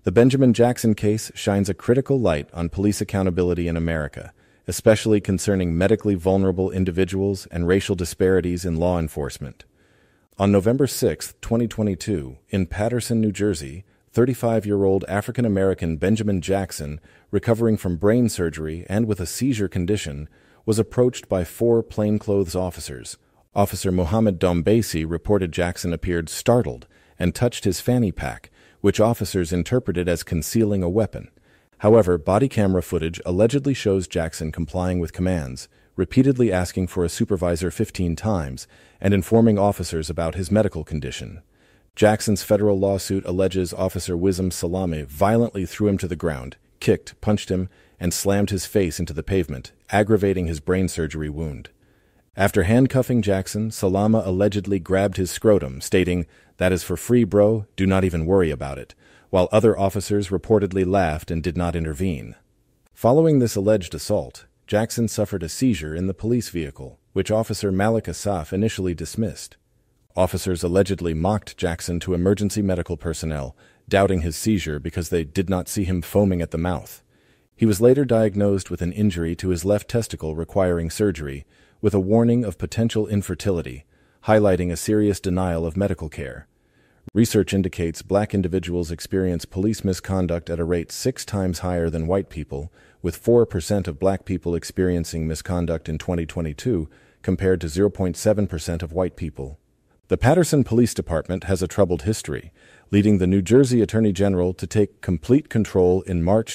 The Benjamin Jackson case shines a critical light on police accountability in America, especially concerning medically vulnerable individuals and racial disparities in law enforcement. On November 6, 2022, in Paterson, New Jersey, 35-year-old African-American Benjamin Jackson, recovering from brain surgery and with a seizure condition, was approached by four plainclothes officers. Officer Mohammed Dombasi reported Jackson appeared startled and touched his fanny pack, which officers interpreted as concealing a weapon. However, body camera footage allegedly shows Jackson complying with commands, repeatedly asking for a supervisor 15 times, and informing officers about his medical condition. Jackson's federal lawsuit alleges Officer Wizam Salame violently threw him to the ground, kicked, punched him, and slammed his face into the pavement, aggravating his brain surgery wound. After handcuffing Jackson, Salama allegedly grabbed his scrotum, stating, "That is for free, bro, do not even worry about it," while other officers reportedly laughed and did not intervene. Following this alleged assault, Jackson suffered a seizure in the police vehicle, which Officer Malik Asaf initially dismissed. Officers allegedly mocked Jackson to emergency medical personnel, doubting his seizure because they did not see him foaming at the mouth. He was later diagnosed with an injury to his left testicle requiring surgery, with a warning of potential infertility, highlighting a serious denial of medical care. Research indicates black individuals experience police misconduct at a rate 6 times higher than white people, with 4% of black people experiencing misconduct in 2022 compared to 0.7% of white people. The Paterson Police Department has a troubled history, leading the New Jersey Attorney General to take complete control in March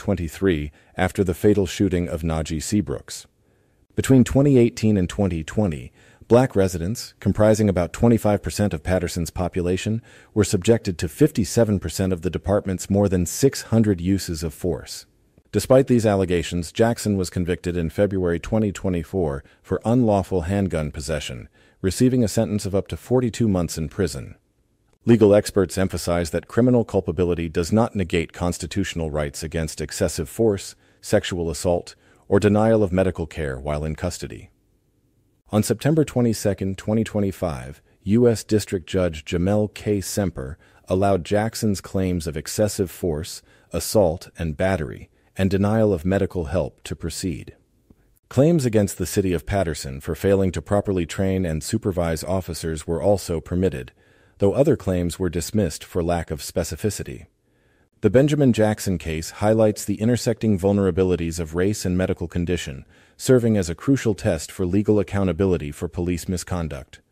2023 after the fatal shooting of Najee Seabrooks. Between 2018 and 2020, black residents, comprising about 25% of Paterson's population, were subjected to 57% of the department's more than 600 uses of force. Despite these allegations, Jackson was convicted in February 2024 for unlawful handgun possession, receiving a sentence of up to 42 months in prison. Legal experts emphasize that criminal culpability does not negate constitutional rights against excessive force, sexual assault, or denial of medical care while in custody. On September 22, 2025, U.S. District Judge Jamel K. Semper allowed Jackson's claims of excessive force, assault, and battery, and denial of medical help to proceed. Claims against the city of Paterson for failing to properly train and supervise officers were also permitted, though other claims were dismissed for lack of specificity. The Benjamin Jackson case highlights the intersecting vulnerabilities of race and medical condition, serving as a crucial test for legal accountability for police misconduct.